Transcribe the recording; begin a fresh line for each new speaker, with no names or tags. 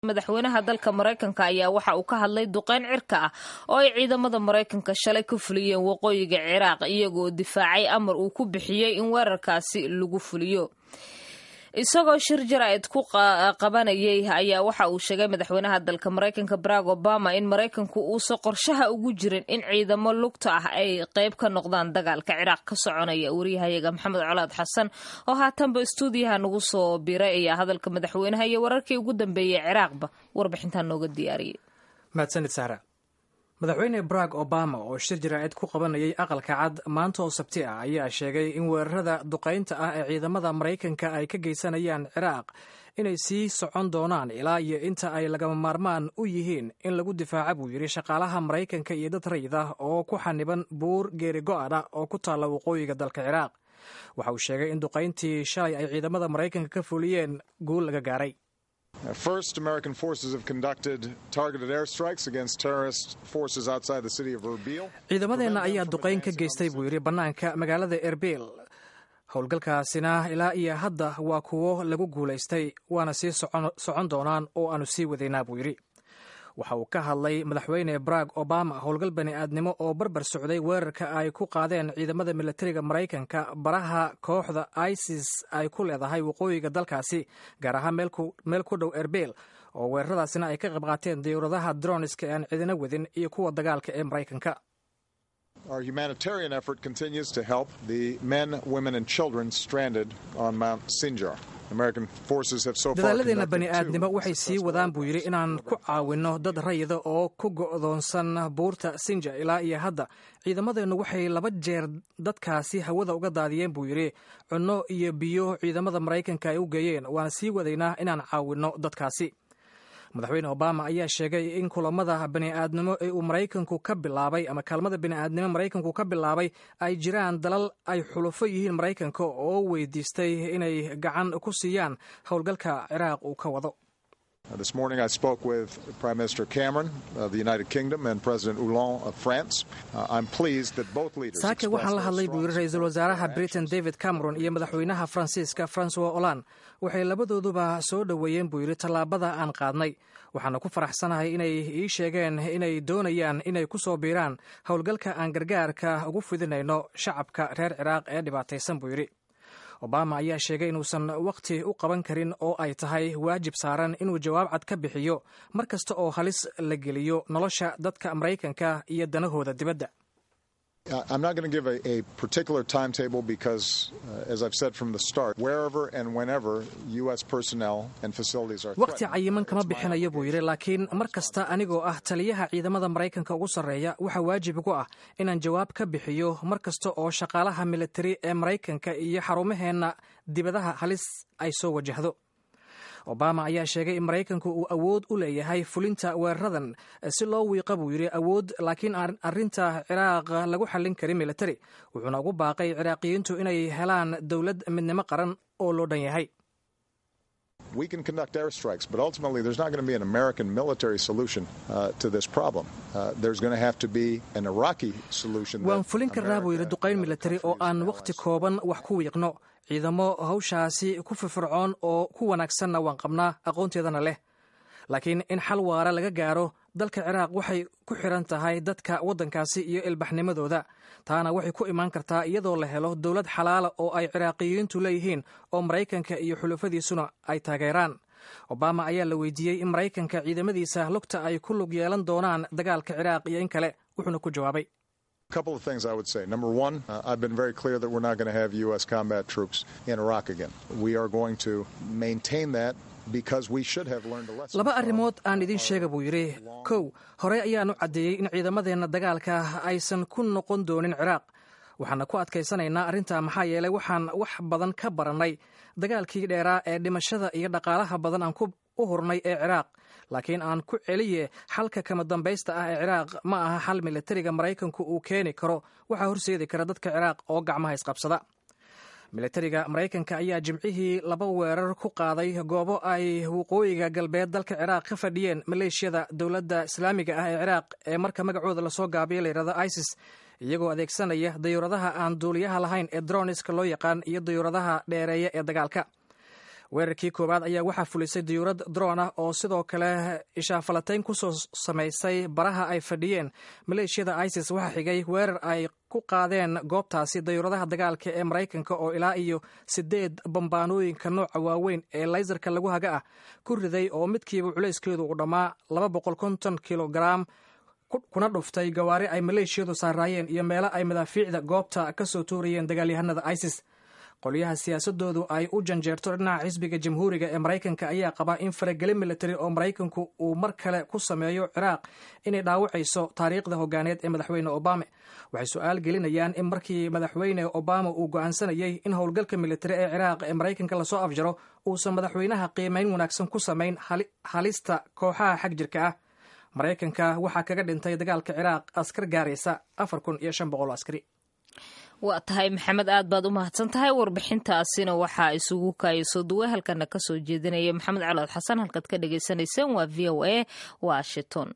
madaxweynaha dalka Mareykanka ayaa waxa uu ka hadlay duqeyn cirka ah oo ay ciidamada Mareykanka shalay ku fuliyeen waqooyiga Ciraaq iyagoo difaacay amar uu ku bixiyay in weerarkaasi lagu fuliyo. isagoo shir jaraa'id ku qabanayay ayaa waxa uu sheegay madaxweynaha dalka Mareykanka Barack Obama in Mareykanku uusan qorshaha ugu jirin in ciidamo lugta ah ay qayb ka noqdaan dagaalka Ciraaq ka soconaya. Wariyahayaga Maxamed Colaad Xasan oo haatanba stuudiyaha nagu soo biray ayaa hadalka madaxweynaha iyo wararkii ugu dambeeyay Ciraaqba warbixintan nooga diyaariyay.
mahadsanid Sahra. madaxweyne Barack Obama oo shir jaraa'id ku qabanayay aqalka cad maanta oo Sabti ah ayaa sheegay in weerarada duqeynta ah ee ciidamada Mareykanka ay ka geysanayaan Ciraaq inay sii socon doonaan ilaa iyo inta ay lagama maarmaan u yihiin in lagu difaaca buu yidhi shaqaalaha Mareykanka iyo dad rayid ah oo ku xaniban buur geeri go'an ah oo ku taalla waqooyiga dalka Ciraaq. waxa uu sheegay in duqeyntii shalay ay ciidamada Mareykanka ka fuliyeen guul laga gaaray.
First, American forces have conducted targeted airstrikes against terrorist forces outside the city of Erbil.
ciidamadeena ayaa duqeyn ka geystay buu yidhi bannaanka magaalada Erbil. howlgalkaasina ilaa iyo hadda waa kuwo lagu guulaystay waana sii socon doonaan oo aanu sii wadaynaa buu yidhi. waxa uu ka hadlay madaxweyne Barack Obama howlgal bani'aadnimo oo barbar socday weerarka ay ku qaadeen ciidamada militariga Mareykanka baraha kooxda ISIS ay ku leedahay waqooyiga dalkaasi gaar ahaan meel ku dhow Erbil oo weeraradaasina ay ka qayb qaateen diyaaradaha droniska ee aan ciidana wadin iyo kuwa dagaalka ee Mareykanka.
Our humanitarian effort continues to help the men, women and children stranded on Mount Sinjar.
dadaalladeena bani'aadnimo waxay sii wadaan buu yidhi inaan ku caawinno dad rayida oo ku go'doonsan buurta Sinjar ilaa iyo hadda. ciidamadeennu waxay 2 jeer dadkaasi hawada uga daadiyeen buu yidhi cunno iyo biyo ciidamada Mareykanka ay u geeyeen waana sii wadaynaa inaan caawinno dadkaasi. madaxweyne Obama ayaa sheegay in kulamada bani'aadnimo ee uu Mareykanku ka bilaabay ama kaalmada bani'aadnimo Mareykanku ka bilaabay ay jiraan dalal ay xulufo yihiin Mareykanka oo weydiistay inay gacan ku siiyaan howlgalka Ciraaq uu ka wado.
This morning I spoke with Prime Minister Cameron of the United Kingdom and President Hollande of France. I'm pleased that both leaders
saake waxaan la hadlay buu ra'iisul wasaaraha Britain David Cameron iyo madaxweynaha Faransiiska François Hollande waxay labadooduba soo dhaweeyeen buu yiri tallaabada aan qaadnay. waxaana ku faraxsanahay inay ii sheegeen inay doonayaan inay ku soo biiraan howlgalka aan gargaarka ugu fidinayno shacabka reer Ciraaq ee dhibaataysan buu yiri. Obama ayaa sheegay inuusan waqti u qaban karin oo ay tahay waajib saaran inuu jawaab cad ka bixiyo mar kasta oo halis la geliyo nolosha dadka Mareykanka iyo danahooda dibadda.
I'm not going to give a particular timetable because, as I've said from the start, wherever and whenever U.S. personnel and facilities are
waqti cayiman kama bixinayo buu yiri laakiin mar kasta anigoo ah taliyaha ciidamada Mareykanka ugu sarreeya waxa waajib ugu ah inaan jawaab ka bixiyo mar kasta oo shaqaalaha military ee Mareykanka iyo xarumaheena dibadaha halis ay soo wajahdo. Obama ayaa sheegay in Mareykanku uu awood u leeyahay fulinta weeraradan si loo wiiqo buu yiri awood laakiin arrinta Ciraaq lagu xallin karin military wuxuuna ugu baaqay Ciraaqiyiintu inay helaan dawlad midnimo qaran oo loo dhan yahay.
We can conduct airstrikes, but ultimately there's not going to be an American military solution to this problem. There's going to have to be an Iraqi solution.
waan fulin karnaa buu yiri duqeyn military oo aan waqti kooban wax ku wiiqno. ciidamo hawshaasi ku firfircoon oo ku wanaagsanna waan qabnaa aqoonteedana leh. laakiin in xal waara laga gaaro dalka Ciraaq waxay ku xiran tahay dadka waddankaasi iyo ilbaxnimadooda. taana waxay ku imaan kartaa iyadoo la helo dawlad xalaala oo ay Ciraaqiyiintu leeyihiin oo Mareykanka iyo xulufadiisuna ay taageeraan. Obama ayaa la weydiiyey in Mareykanka ciidamadiisa lugta ay ku lug yeelan doonaan dagaalka Ciraaq iyo in kale wuxuuna ku jawaabay.
A couple of things I would say. Number one, I've been very clear that we're not going to have U.S. combat troops in Iraq again. We are going to maintain that because we should have learned a lesson.
laba arrimood aan idin sheega buu yiri. kow hore ayaanu cadeeyay in ciidamadeena dagaalka aysan ku noqon doonin Ciraaq. waxaana ku adkaysanaynaa arrinta maxaa yeelay waxaan wax badan ka baranay dagaalkii dheeraa ee dhimashada iyo dhaqaalaha badan aan u hurnay ee Ciraaq. laakiin aan ku celiye xalka kama dambaysta ah ee Ciraaq ma aha xal militariga Mareykanku uu keeni karo waxa horseedi kara dadka Ciraaq oo gacmaha isqabsada. militariga Mareykanka ayaa jimcihii 2 weerar ku qaaday goobo ay waqooyiga galbeed dalka Ciraaq ka fadhiyeen maleeshiyada dawladda Islaamiga ah ee Ciraaq ee marka magacooda la soo gaabiyay la yiraahdo ISIS iyagoo adeegsanaya diyaaradaha aan duuliyaha lahayn ee droniska loo yaqaan iyo diyaaradaha dheereeya ee dagaalka. weerarkii koowaad ayaa waxaa fulisay diyuurad droon ah oo sidoo kale ishaafalatayn ku soo samaysay baraha ay fadhiyeen maleeshiyada isis. waxaa xigay weerar ay ku qaadeen goobtaasi dayuuradaha dagaalka ee maraykanka oo ilaa iyo 8 bambaanooyinka nooca waaweyn ee laysarka lagu haga ah ku riday oo midkiiba culayskeedu uu dhammaa 250 kilogaram kuna dhuftay gawaari ay maleeshiyadu saaraayeen iyo meelo ay madaafiicda goobta ka soo tuurayeen dagaalyahanada isis. qolyaha siyaasadoodu ay u janjeerto dhinaca xisbiga jamhuuriga ee maraykanka ayaa qaba in farageli militari oo maraykanku uu mar kale ku sameeyo ciraaq inay dhaawacayso taariikhda hogaaneed ee madaxweyne obama. waxay su-aal gelinayaan in markii madaxweyne obama uu go'aansanayay in howlgalka militari ee ciraaq ee maraykanka lasoo afjaro uusan madaxweynaha qiimayn wanaagsan ku samayn halista kooxaha xag jirka ah. maraykanka waxaa kaga dhintay dagaalka ciraaq askar gaaraysa 4,500 askari.
waa tahay maxamed, aad baad u mahadsan tahay. warbixintaasina waxaa isugu kaayaso duwe halkana kasoo jeedinaya maxamed calood xasan. halkaad ka dhagaysanayseen waa VOA Washington.